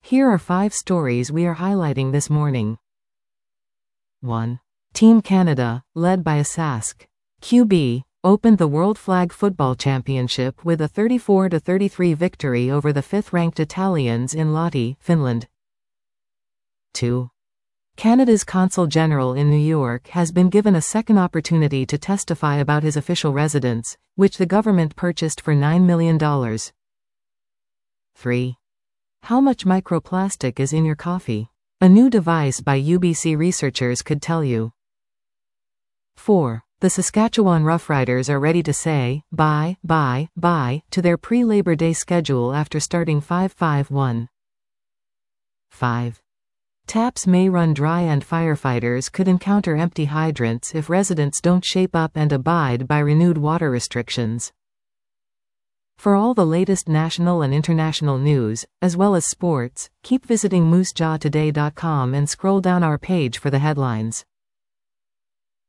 Here are 5 stories we are highlighting this morning. 1. Team Canada, led by a Sask QB, opened the World Flag Football Championship with a 34-33 victory over the 5th-ranked Italians in Lahti, Finland. 2. Canada's Consul General in New York has been given a second opportunity to testify about his official residence, which the government purchased for $9 million. 3. How much microplastic is in your coffee? A new device by UBC researchers could tell you. 4. The Saskatchewan Roughriders are ready to say bye to their pre-Labor Day schedule after starting 5-5-1. 5. Taps may run dry and firefighters could encounter empty hydrants if residents don't shape up and abide by renewed water restrictions. For all the latest national and international news, as well as sports, keep visiting moosejawtoday.com and scroll down our page for the headlines.